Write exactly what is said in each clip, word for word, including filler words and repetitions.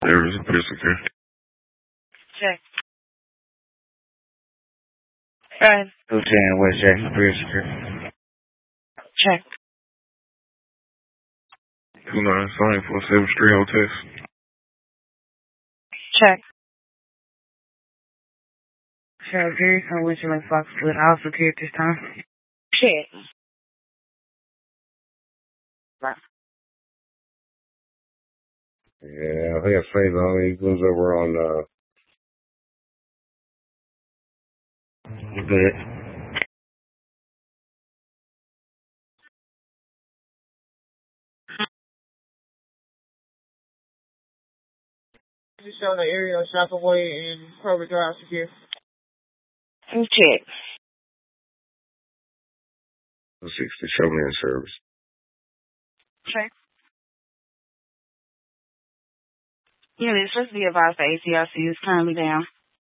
There was a physical. Check. Right. Lieutenant West Jackson Physical. Check. two nine sign for seven Street Hotel. Check. Sheriff Perry, I'm with you like Foxwood. I'll secure at this time. Check. Right. Yeah, I think I saved on he lives over on uh You good? Just on the area of Shopaway and Kroger Drive secure. Check. sixty show me in service. Check. Unit, supposed to be advised the A C I C is currently down.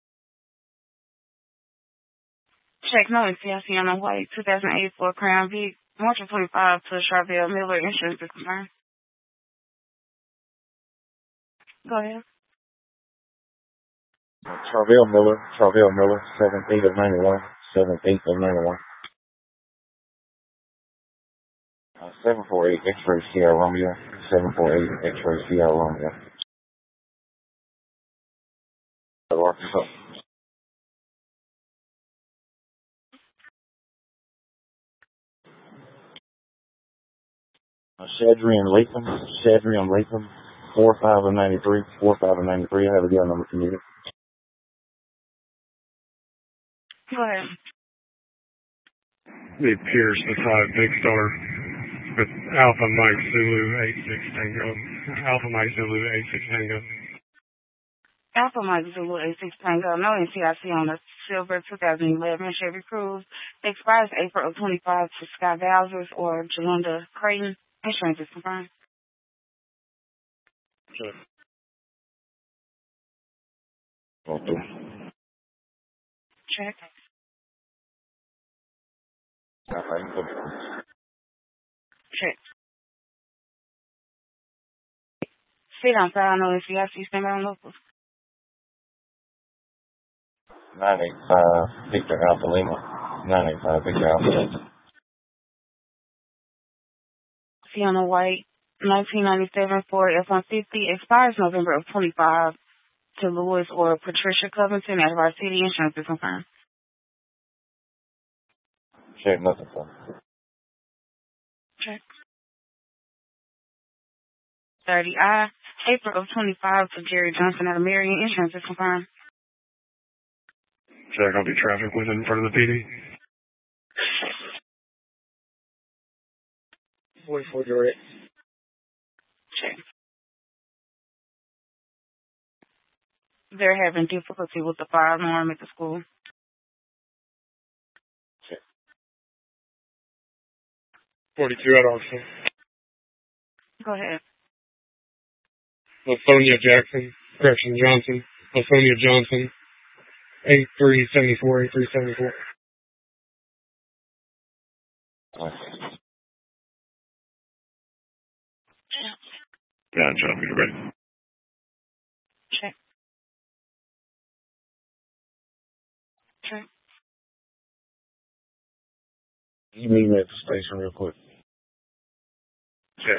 Check. No A C I C on the way. two thousand eight for Crown Vic. March of twenty-five to Charville Miller Insurance is confirmed. Go ahead. Charville Miller, Charville Miller, seventh eight of ninety-one, seventh eight of ninety-one. Uh, seven four eight X-ray Sierra Romeo, seven four eight X-ray Sierra Romeo. Arkansas. Uh, Shadrian Latham, Shadrian Latham, four five of ninety-three, four five of ninety-three. I have a gun number for you. Go ahead. It Pierce, the five Big Star, with Alpha Mike Zulu eight six Tango. Alpha Mike Zulu eight six Tango. Alpha Mike Zulu eight six Tango. No A C I C on the Silver two thousand eleven Chevy Cruze. Expires April of twenty-five to Scott Bowsers or Jalinda Creighton. Insurance is confirmed. Sure. Okay. Check. Check. Sit on file. No A C I C. Stand by on locals. nine eight five Victor Alpha Lima. nine eight five Victor Alpha Lima. Fiona White, nineteen ninety-seven Ford F one fifty, expires November of twenty-five to Lewis or Patricia Covington at our city. Insurance is confirmed. Check nothing for me. Check. thirty I, April of twenty-five to Jerry Johnson at Marion. Insurance is confirmed. Check, I'll be traffic with in front of the P D. forty-four direct. Check. They're having difficulty with the fire alarm at the school. Check. forty-two at Austin. Go ahead. Lasonia Jackson, Gretchen Johnson, Lasonia Johnson, eight three seven four, eight three seven four. Yeah, John, you're ready. Check. Check. You meet me at the station real quick. Check.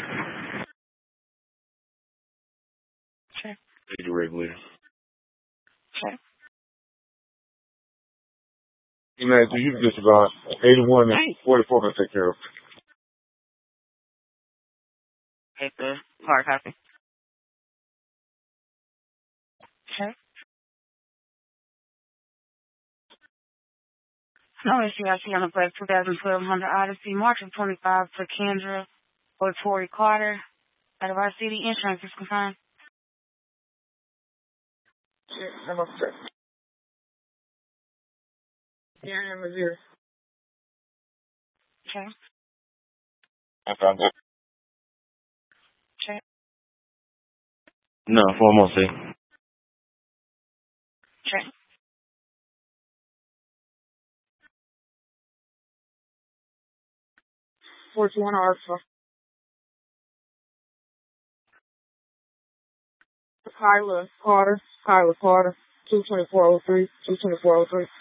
Check. Did you regulator? Check. You know, so you can just about eighty-one and forty-four can take care of. Take the hard copy. Check. No A C I C on the black two thousand twelve Honda Odyssey, March of twenty-five to Kendra or Tori Carter out of our city. Insurance is confirmed. Check. Number check. Yeah, number zero. Check. I found it. Check. No, four more, see. Check. forty-one Alpha. Kyla Carter. Kyla Carter. two twenty-four oh three. two twenty-four oh three.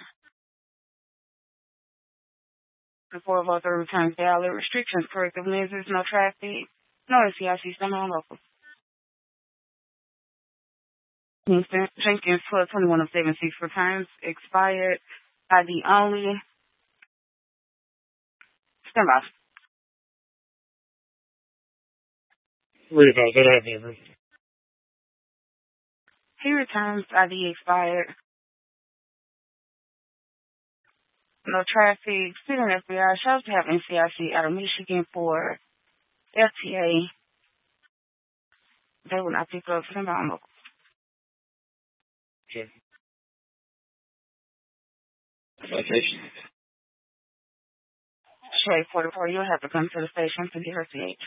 The four of other returns valid. Restrictions, corrective measures, no traffic, no N C I C, stand on local. Jenkins, twelve twenty-one of seven six returns, expired, I D only. Stand by. Read about that, I have never. He returns, I D expired. No traffic. Student F B I shows to have N C I C out of Michigan for F T A. They will not pick up. Stand by on local. Okay. Citation. Straight forty-four, you'll have to come to the station to get her C H.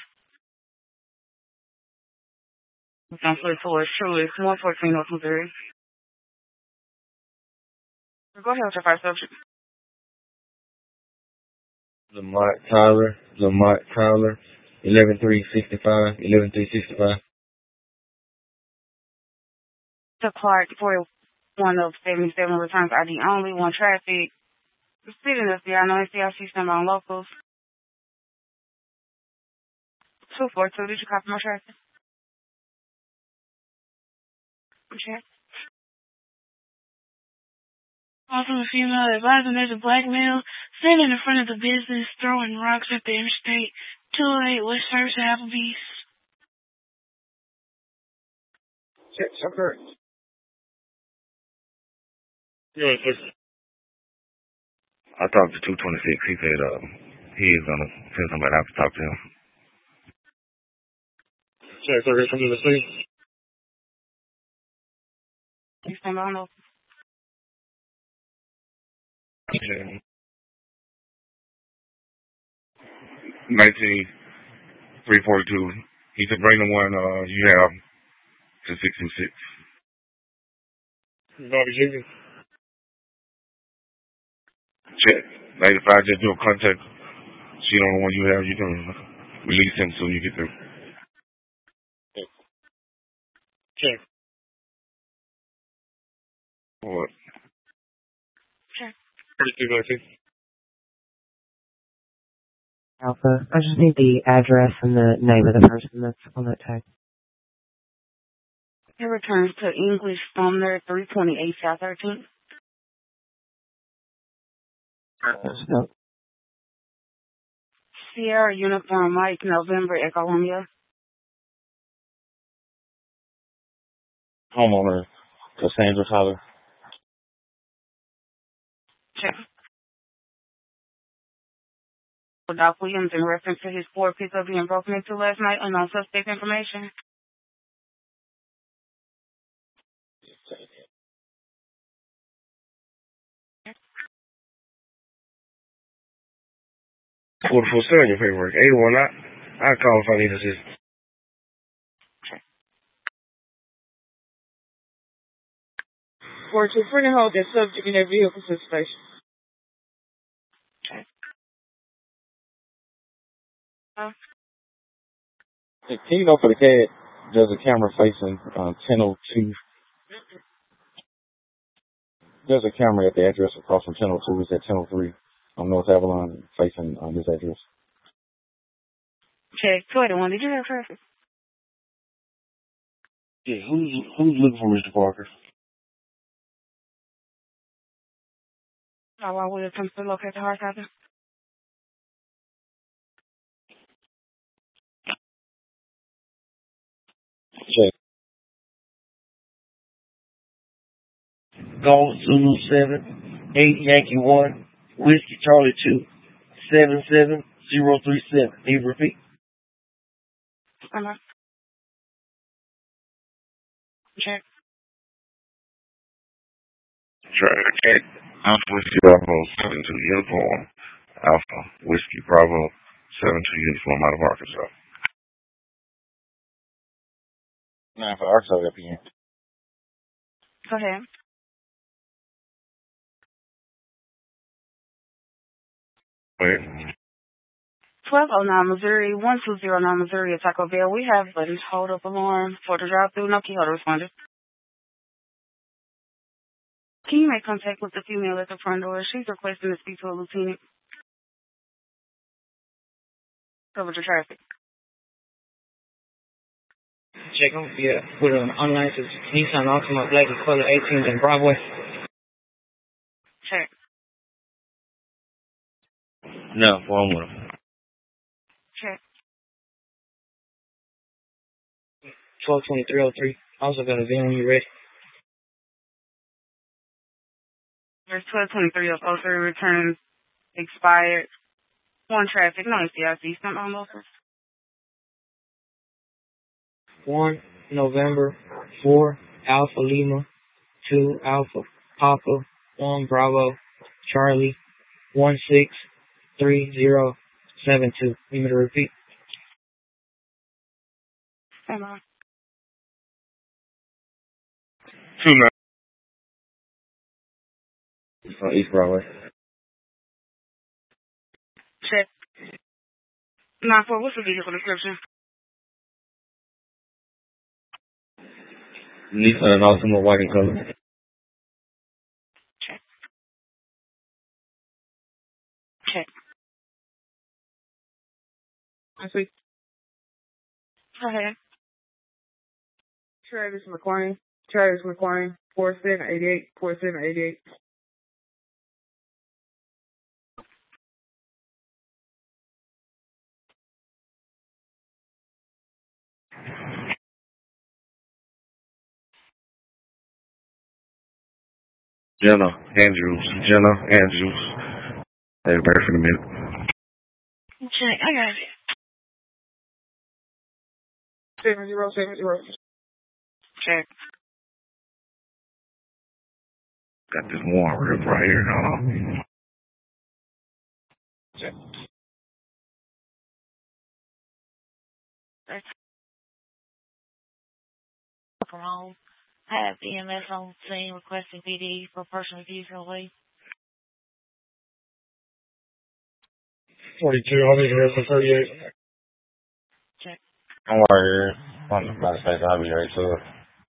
We're going to flip towards Truist, one fourteen North Missouri. Go ahead with your first subject. Lamont Tyler. Lamont Tyler. eleven three sixty-five. eleven three sixty-five. To Clark, forty-one of seventy-seven returns I D only, one traffic. Student F B I, no N C I C, stand by on locals. two forty-two, did you copy my traffic? Check. Also, a female advising there's a black male standing in front of the business throwing rocks at the interstate. two oh eight West First Applebee's. Check, check her. Go ahead, sir. I talked to two twenty-six. He said uh, he is going to send somebody out to talk to him. Check, sir, here from the scene. You stand by on locals. Okay. nineteen three forty-two. He said bring the one uh, you have to six two six. Bobby Jenkins. Check. ninety-five, just do a contact. She on the one you have, you can release him soon you get through. Check. What? Check. thirty-two nineteen. Alpha. I just need the address and the name of the person that's on that tag. He returns to English Sumner, three twenty-eight South thirteenth. No. Sierra Uniform Mike, November, Echo Romeo. Homeowner, Cassandra Tyler. Check. Doc Williams in reference to his Ford pickup being broken into last night, unknown suspect information. Well, for selling your paperwork, eighty-one, I, I call if I need assistance. Four two, free to hold that subject in their vehicle to the station. Okay. Uh, Can you know for the cat, there's a camera facing uh, ten oh two. There's a camera at the address across from ten oh two. It's at ten oh three on North Avalon facing on this address. Check. two eighty-one, did you have traffic? Yeah, who's who's looking for Mister Parker? Oh, I will attempt to locate the hard copy. Check. Golf Zulu seven, eight Yankee one, Whiskey Charlie two, seven seven zero three seven. Need to repeat? Stand by. Check. Check. Alpha Whiskey Bravo seven two Uniform. Alpha Whiskey Bravo seven two Uniform out of Arkansas. Nah, for Arkansas up here. Go ahead. Wait. twelve oh nine Missouri, one two zero nine Missouri at Taco Bell. We have buttons hold up alarm for the drive-through. No key holder responded. Can you make contact with the female at the front door? She's requesting to speak to a lieutenant. Cover the traffic. Check them. Yeah. Put an unlicensed Nissan Altima black and color eighteen in Broadway. Check. No, one with them. Check. twelve twenty-three oh three. Also got a V when you're ready. There's twelve twenty-three oh three return expired. One traffic. No C I C. Sent on locals. One November, four Alpha Lima, two Alpha Papa, one Bravo Charlie, one six three zero seven two. Need me to repeat? Stand on. Two nine. It's on East Broadway. Check. nine four, what's the vehicle description? Nissan Altima white and color. Check. Check. I see. Go ahead. Travis McLean. Travis McLean. four seven eight eight. four seven eight eight. Jenna Andrews. Jenna Andrews. Hey, bear for the minute. Check. I got it. Seven zero seven zero. Check. Got this warrant right here. Hold on. Check. That's from home. I have E M S on scene requesting P D for person with use only. forty-two, I'll need the rest of thirty-eight. Check. I'm right here. I'm about to say I'll be right to it.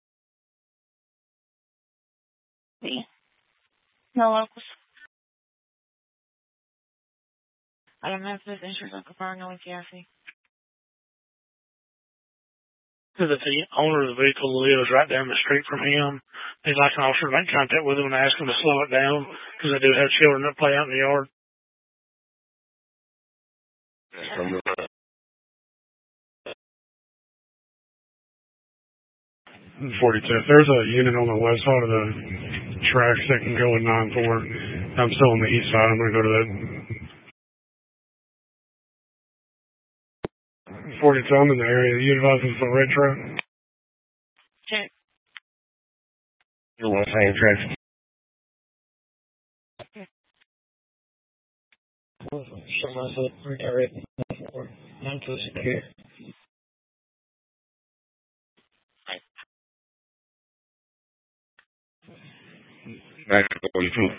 B. No locals. I don't have this insurance on confirm no T I C. That the owner of the vehicle lives right down the street from him. He'd like an officer to make contact with him and ask him to slow it down because they do have children that play out in the yard. forty-two. If there's a unit on the west side of the tracks that can go in nine four, I'm still on the east side. I'm going to go to that. forty-two, I'm in the area. You advise us the red truck? Check. You want the same traffic? Show myself redirect nine two secure. Back to forty-two.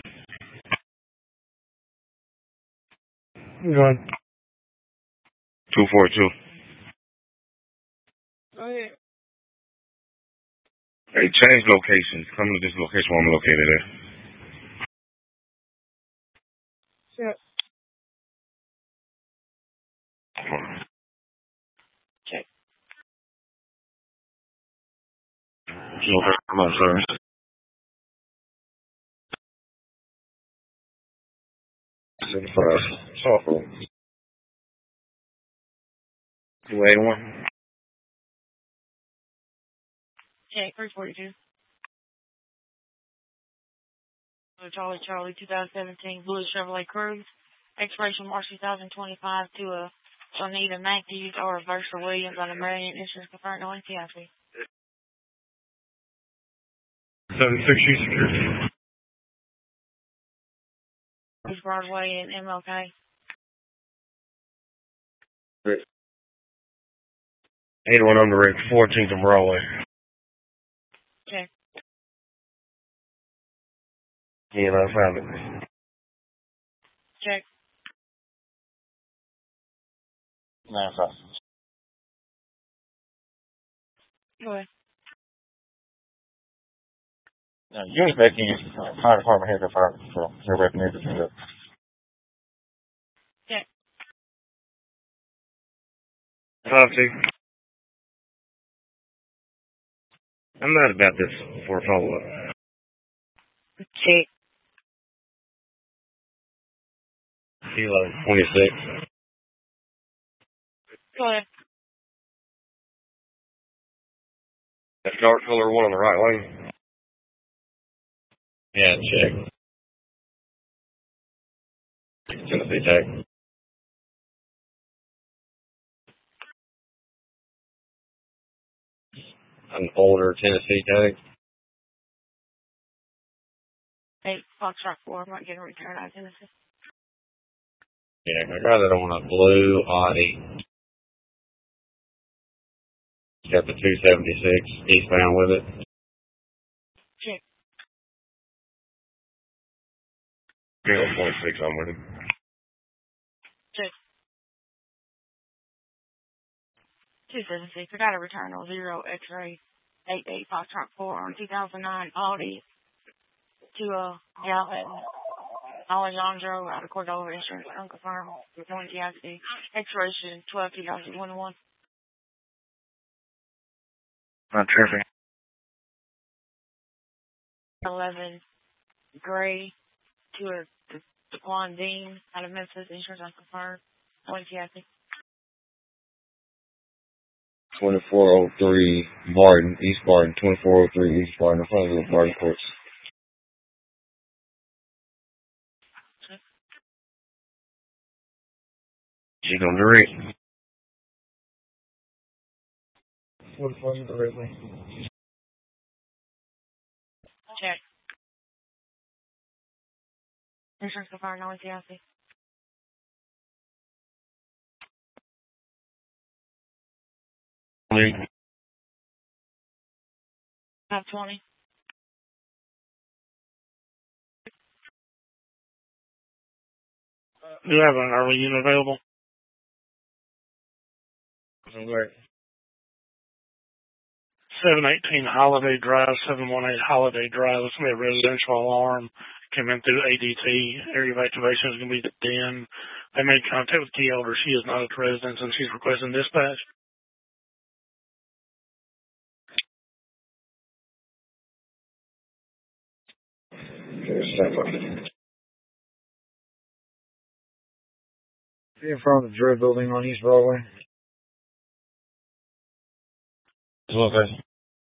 Go ahead. two forty-two. Go ahead. Hey, change locations. Come to this location where I'm located at. Check. Check. Okay, come on, sir. seventy-five. Softball. two eighty-one. Check. three forty-two. Charlie Charlie twenty seventeen Blue Chevrolet Cruze. Expiration March twenty twenty-five to a Sonita Matthews or Versa Williams on a Marion Insurance confirmed no T I C. seven six U security. East Broadway and M L K. eighty-one on the red, fourteenth and Broadway. Check. Yeah, I found it. Check. nine five. Go ahead. Now, unit back in, uh, fire department head of fire patrol. They're recommended to the Check. Five two. I'm not about this for a follow-up. Check. Kilo twenty-six. Go ahead. That dark color one on the right lane. Yeah, check. Tennessee tag. An older Tennessee tag. Eight Foxtrot four. I'm not getting a return out of Tennessee. Yeah, I got it on a blue Audi. Got the two seventy-six eastbound with it. Check. Kilo twenty-six, I'm with him. Check. two seven six. I got a return on zero X-ray eight eight Foxtrot four on two thousand nine Audi to uh Al- Alejandro out of Cordova Insurance unconfirmed with one T I C expiration twelve two thousand twenty-one. Not tripping. eleven Gray to a Daquan Dean out of Memphis Insurance unconfirmed one T I C. twenty-four oh three Barton, East Barton, twenty-four oh three East Barton, in front of the Barton Courts. You gonna direct? What for you directly? Check. Insurance confirmed one T I C. five twenty. Do you have an early unit available? Where? seven eighteen Holiday Drive, seven one eight Holiday Drive. It's going to be a residential alarm. Came in through A D T. Area of activation is going to be the den. They made contact with key holder. She is not at the residence, and she's requesting dispatch. In front of the Dread Building on East Broadway. Okay.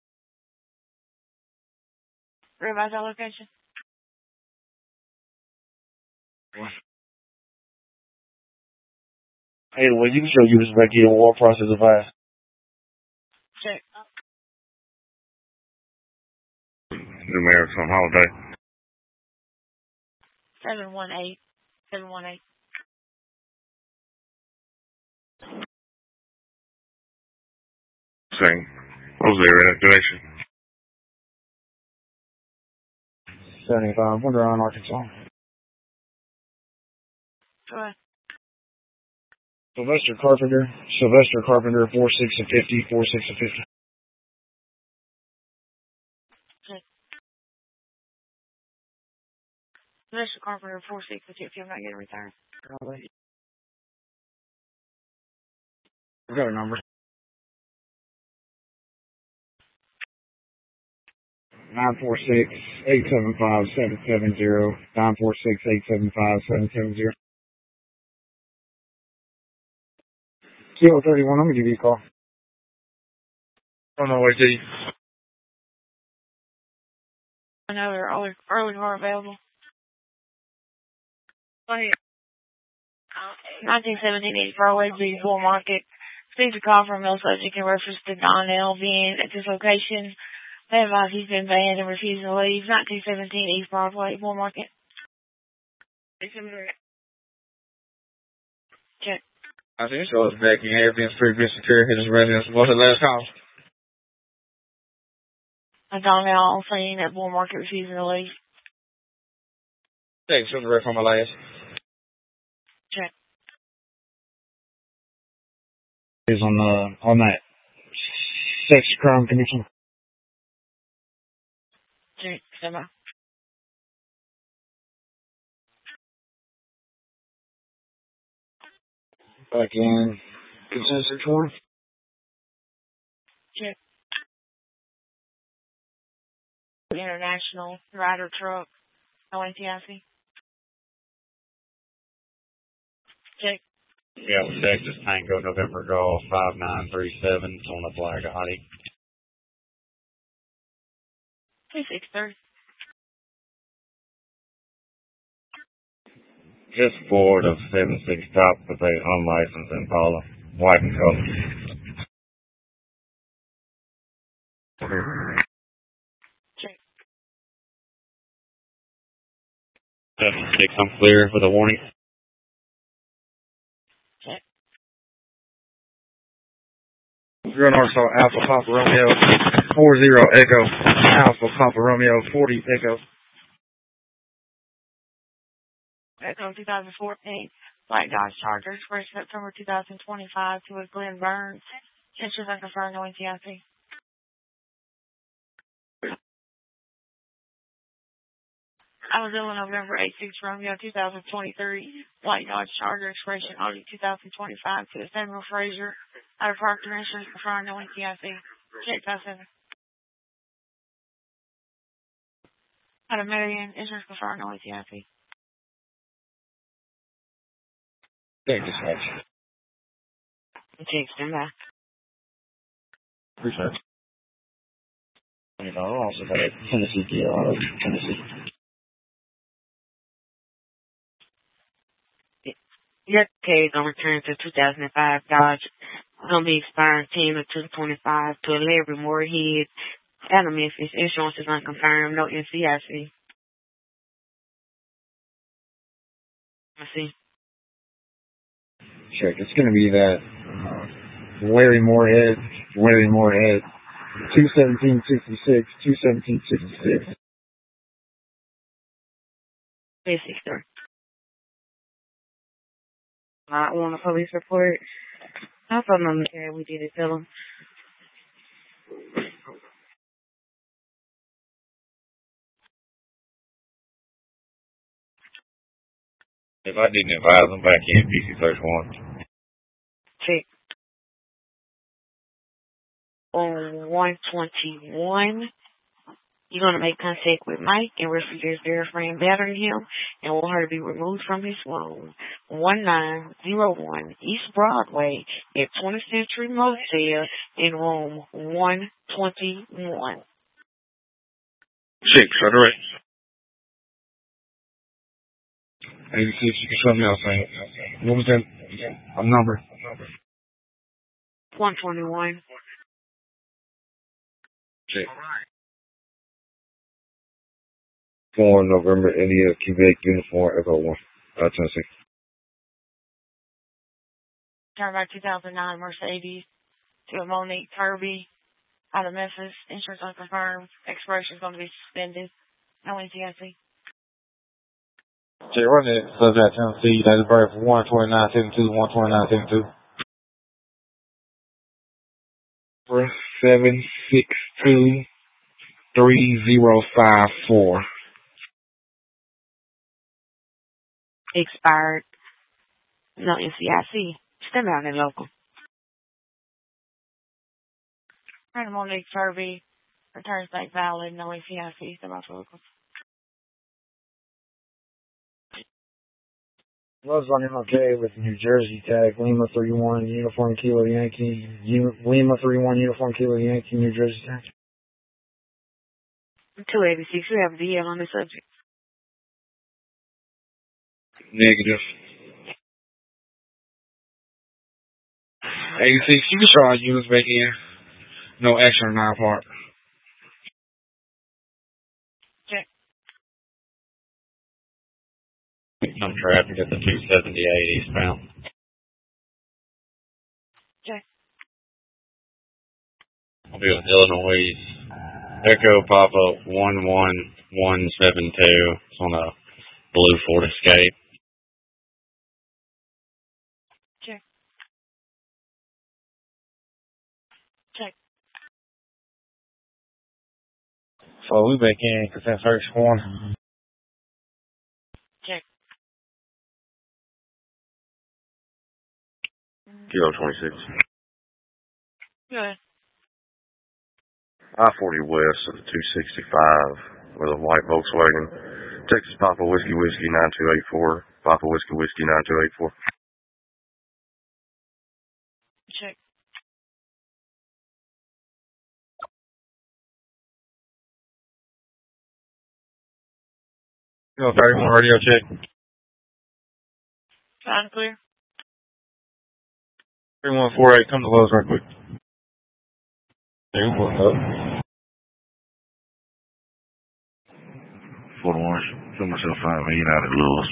Revise that location. Hey, well, you can show you this back here in war process advice. Check. Numerics on Holiday. seven one eight. seven one eight. Same. What was their activation? seventy-five, Wonder Arkansas. Go ahead. Sylvester Carpenter. Sylvester Carpenter, four six and fifty, four six and fifty. Check. Sylvester Carpenter, four six and fifty. I'm not getting a return. Probably. I've got a number. Nine four six eight seven five seven seven zero. Nine four six eight seven five seven seven zero. Kilo thirty-one. I'm gonna give you a call. On my way to you. Another early, early car available. Go ahead. nineteen seventeen East Broadway, G Bull Market. Received a call from no subject in reference to Don L. being at this location. They advise he's been banned and refusing to leave. nineteen seventeen East Broadway, Bull Market. Check. I think so. It's back in Airville Street, Vista Care, his residence. What's the last call? A Don L. on scene at Bull Market refusing to leave. Thanks. From the rest on my last. Check. is on the on that sex crime conviction. Check, stand by. Back in consent search warrant. Check. International Rider Truck, no N T I C. Check. Yeah, Texas Tango November Golf five nine three seven. It's on a black Audi. two six three. Just board of seven six top with a unlicensed Impala, white and color. Check. seven six, I'm clear with a warning. Check. Zero North Star Alpha Papa Romeo four zero Echo Alpha Papa Romeo forty Echo. Echo twenty fourteen, Black Dodge Charger, first September two thousand twenty-five to a Glenn Burns. Interest unconfirmed, no N T I C. Arizona November eight six Romeo two thousand twenty-three, Black Dodge Charger, expiration Audi two thousand twenty-five to Samuel Frazier. Out of Proctor, insurance confirmed, no N T I C. Check five seven. Out of Marion, insurance confirmed, no N T I C. Thank you, dispatch. Check, stand by. Appreciate it. twenty dollars also got a Tennessee deal out of Tennessee. Your case gonna return to two thousand five Dodge. It's gonna be expiring ten of two twenty-five to a Larry Moorhead out of Memphis. Insurance is unconfirmed, no N C I C. I see. Check. It's gonna be that uh, Larry Moorhead, Larry Moorhead, two seventeen sixty six, two seventeen sixty six. Basic, sir. I want a police report. I thought no care we did it, tell them. If I didn't advise them back in, P C search warrant. Check. On one twenty-one, you're going to make contact with Mike and refuge verifying battering him and want her to be removed from his room. one nine zero one East Broadway at twentieth Century Motel in room one twenty-one. Check, shut right. eighty-six, you can show me outside. What was that? A number. one twenty-one. Check. four November, India, Quebec, Uniform, Echo one, uh, Tennessee. Turn by two thousand nine Mercedes to a Monique Kirby out of Memphis. Insurance unconfirmed. Expiration is going to be suspended. No N T I C. Check, run it. Subject Tennessee. That is birth one twenty-nine seventy-two, one twenty-nine seventy-two. seven six two three zero five four. Expired. No N C I C. Stand out in local. Turn Monique Kirby. Returns back valid. No N C I C. Stand out local. Was on M L K with New Jersey tag, Lima three one, Uniform Kilo Yankee, U, Lima three one, Uniform Kilo Yankee, New Jersey tag. two eighty-six, we have a D L on the subject. Negative. eighty-six, you can try units back in. No action on our part. Check. I'm traffic at the two seventy-eight eastbound. Check. I'll be with Illinois. Echo Papa one one one seven two. It's on a blue Ford Escape. Check. Well, we back in because that first one. Check. Kilo twenty-six. Good. I forty west of the two sixty-five with a white Volkswagen. Texas Papa Whiskey Whiskey nine two eight four. Papa Whiskey Whiskey nine two eight four. Check. Kilo thirty-one radio check. Sound clear? three one four eight, come to Lowe's right quick. There you go. four one. Feel myself fine me out at Lewis.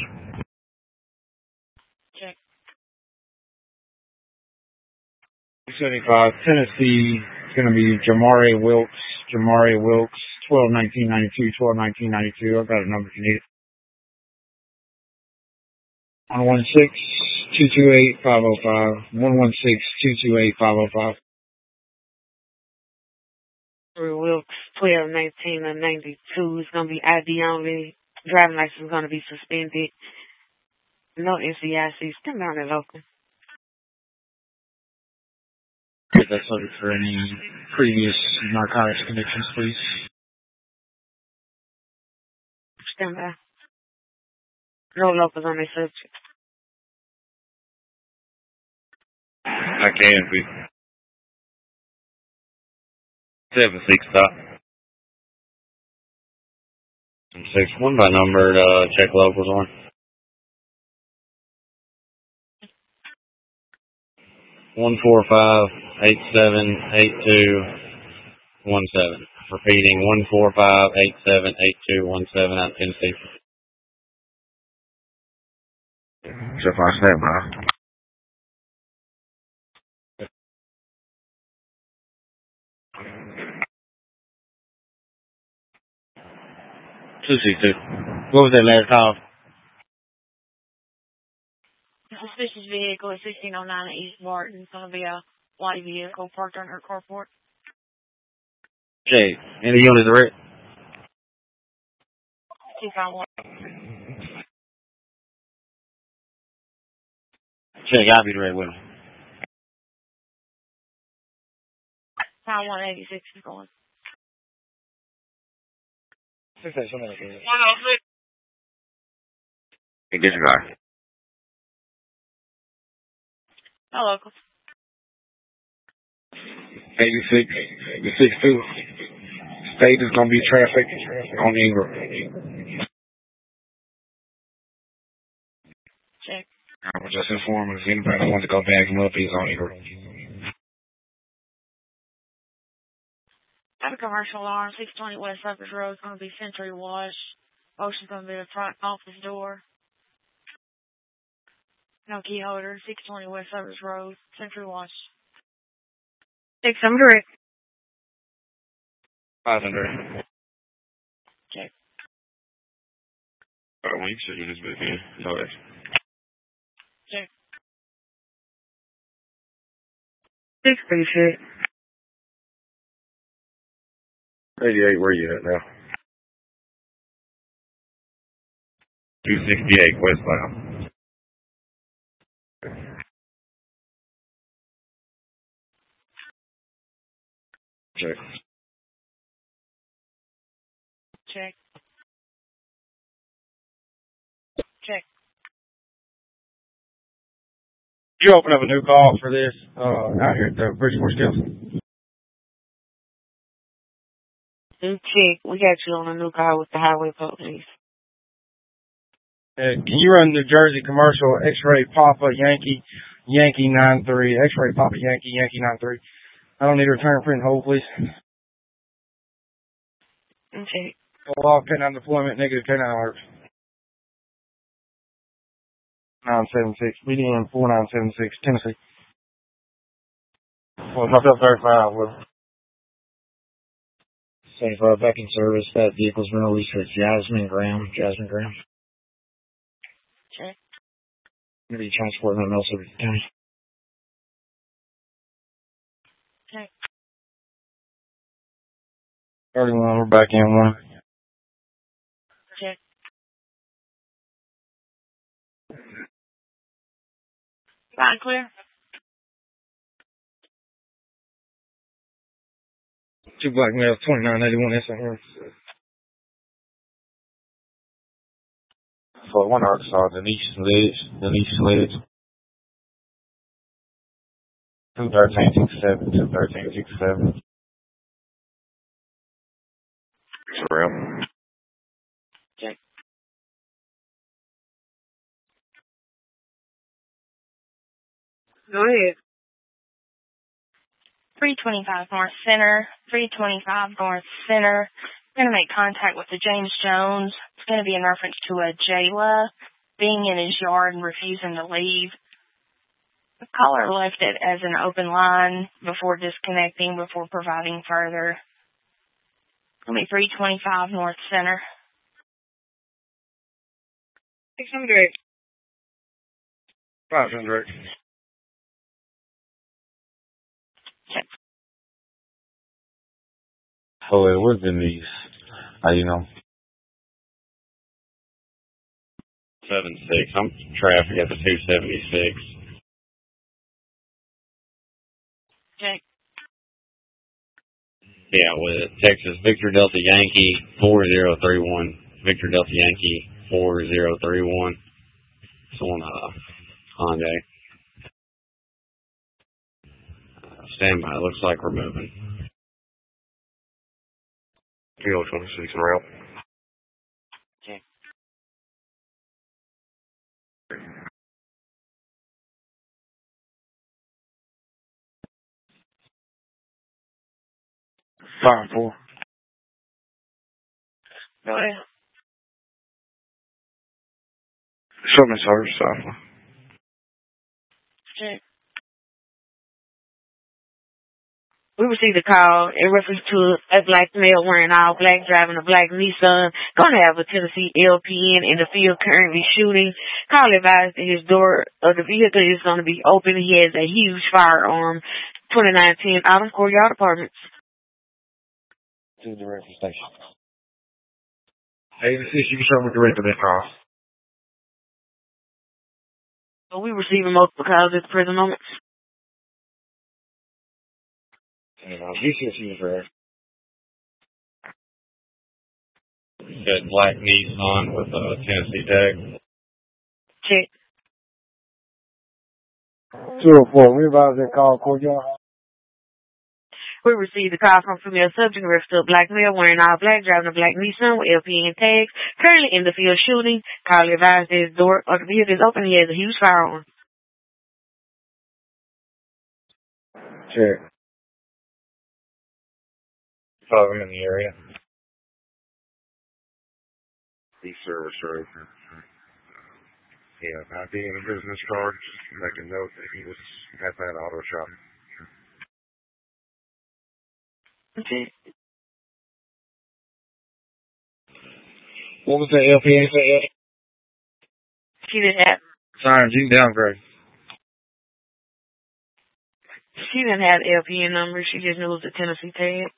Check. seventy-five, Tennessee. It's going to be Jamari Wilkes. Jamari Wilkes, twelve nineteen ninety-two, twelve nineteen ninety-two. I've got a number if you need it. one one six, two two eight, five oh five. one one six, two two eight, five oh five. Wilkes, twelve nineteen and ninety-two. It's going to be I D only. Driving license is going to be suspended. No N C I Cs. Come down and open. Get that subject for any previous narcotics convictions, please. Stand by. No locals on this subject. I can be. Seven six stop. Seven six one by number. Uh, check locals on. One four five eight seven eight two one seven. Repeating one four five eight seven eight two one seven out of Tennessee. Except I stand by. two six two. What was that last call? The suspicious vehicle is sixteen oh nine East Martin. It's going to be a white vehicle parked on her carport. Check. Any units are red? two five one. Check. I'll be right with him. five one eighty-six is going. Six eight, something like that. Hey, get your guy. No locals. eighty-six, eighty-six two. State is going to be traffic on Ingram. Check. I was just informed if anybody wants to go back him up, he's on Ingram. Have a commercial alarm, six twenty West Cypress Road. It's going to be Century Wash. Motion's going to be the front office door. No key holder, six twenty West Cypress Road, Century Wash. six hundred. five hundred. Check. Uh, when you said you just moved in, no way. Check. six pretty shit. eighty-eight, where you at now? two sixty-eight westbound. Check. Check. Check. You open up a new call for this uh, out here at the Bridgeport Skills. New check. We got you on a new call with the highway police. Uh, can you run New Jersey commercial X-ray Papa Yankee Yankee nine three X-ray Papa Yankee Yankee nine three? I don't need a return print hold, please. Okay. Law K nine deployment negative K nine alert. nine seven six B D M four nine seven six Tennessee. Well, myself thirty-five with. seventy-five back in service. That vehicle's been released for Jasmine Graham. Jasmine Graham. Check. I'm going to be transporting that else over to county. Check. thirty-one, we're back in one. Check. Fine, clear. Two black males, twenty-nine eighty-one S M R. For one Arkansas, Denise Sledge, Denise Sledge. two thirteen sixty-seven, two thirteen sixty-seven. Surround. Check. Go ahead. three twenty-five North Center, three twenty-five North Center. Going to make contact with the James Jones. It's going to be in reference to a Jayla being in his yard and refusing to leave. The caller left it as an open line before disconnecting, before providing further. It'll be three twenty-five North Center. six hundred. five hundred. Check. Hello, where's Denise? How you know? seven six. I'm traffic at the two seventy-six. Check. Yeah, with Texas Victor Delta Yankee four zero three one. Victor Delta Yankee four zero three one. It's on uh, Hyundai. Uh, standby. Looks like we're moving. Kilo twenty-six en route. Okay. Five four. Go ahead. Show me, sir. Alpha. Check. We received a call in reference to a black male wearing all black driving a black Nissan. Going to have a Tennessee L P N in the field currently shooting. Call advised that his door of the vehicle is going to be open. He has a huge firearm. twenty-nine ten Autumn Courtyard Apartments. To the reference station. Hey, this you can show me direct to that call. So we receiving multiple calls at the present moment. And uh, you said she was rare. Got black Nissan with a Tennessee tag. Check. two oh four, we about to call Courtyard. We received a call from female subject in reference to a black male wearing all black driving a black Nissan with L P N tags. Currently in the field shooting. Call advised that his door of the vehicle is open. He has a huge firearm. Check. Five of them in the area. The service road. Yeah, I D in a business card. Just make a note that he was at that auto shop. Okay. What was that L P N say? She didn't have. Sirens, you can downgrade. She didn't have the L P N number. She just knew it was a Tennessee tag.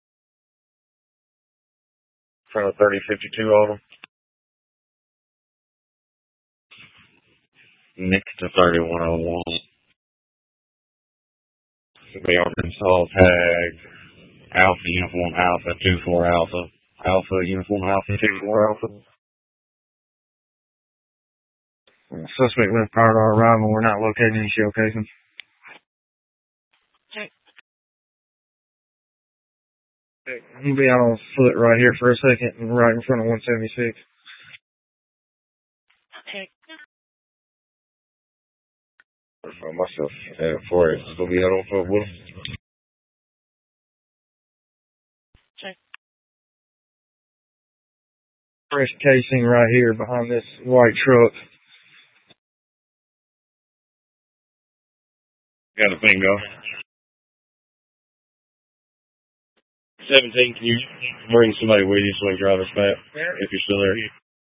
Front of thirty fifty-two Autumn. Next to thirty-one oh one. Should be Arkansas tag. Alpha Uniform Alpha two four Alpha. Alpha Uniform Alpha two four Alpha. Suspect left prior to our arrival. We're not locating any shell casings. Check. I'm going to be out on foot right here for a second, right in front of one seventy-six. Check. I found myself at four X. It's going to be out on foot with him. Check. Fresh casing right here behind this white truck. Got a bingo. seventeen, can you bring somebody with you so we can drive us back? If you're still there.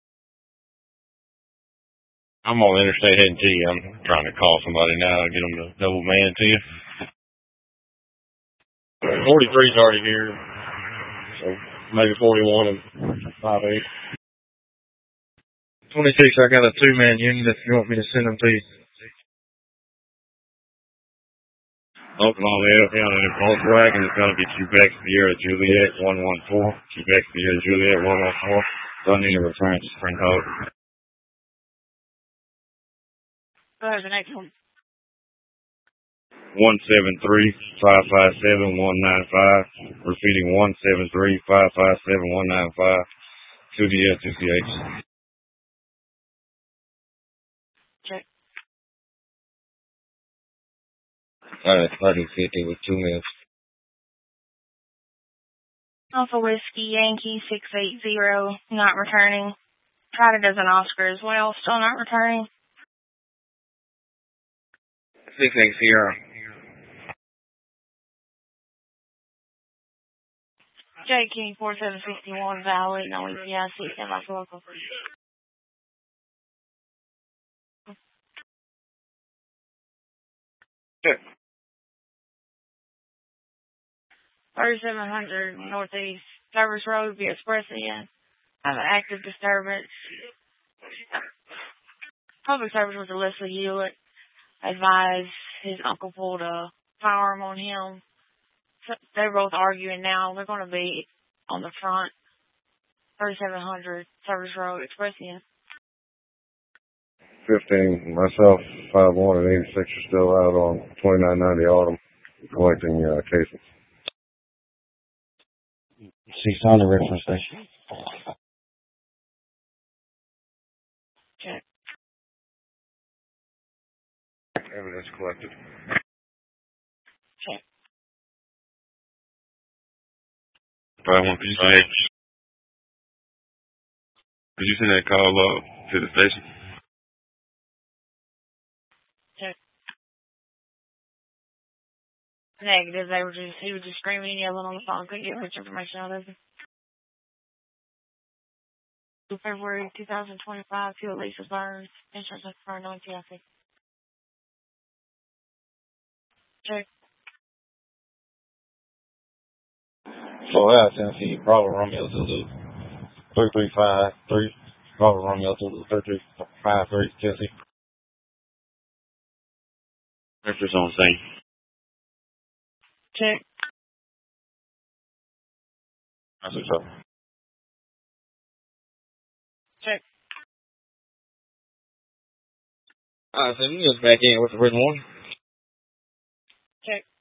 I'm on Interstate heading to you. I'm trying to call somebody now and get them to double man to you. forty-three's already here. So maybe forty-one and five eight. twenty-six, I got a two-man unit if you want me to send them to you. Oklahoma Airfield and Volkswagen is going to be Quebec Sierra Juliet one one four. Quebec Sierra Juliet one one four. So I need to return to Spring Hope. There's the next one. one seven three, five five seven, one nine five. Repeating one seven three, five five seven, one nine five. two D S two C H. Check. Alright, thirty fifty with two mils. Alpha Whiskey Yankee six eight zero, not returning. Tried it as an Oscar as well, still not returning. six eight zero. J King four seven six one, valid, no E P I C, stand by for local. Check. thirty-seven hundred Northeast Service Road, be expressing in. Have an active disturbance. Public service was a Leslie Hewitt. Advised his uncle pulled a firearm on him. So they're both arguing now. They're going to be on the front. thirty-seven hundred Service Road, expressing. fifteen, myself, five one and eighty-six are still out on twenty-nine ninety Autumn collecting uh, cases. six hundred reference station. Check. Evidence collected. Check. five one, could you say, could you send that call up to the station? Check. Negative. They were just, he was just screaming and yelling on the phone. Couldn't get much information out of him. February two thousand twenty-five, to Elisa Burns. Insurance for no T I C. Check. So out Tennessee, Bravo Romeo Zulu. three three five three. Bravo Romeo Zulu. three three five three, Tennessee. Reference on scene. Check. I think so. Check. Alright, so you can just back in with the written one. Check.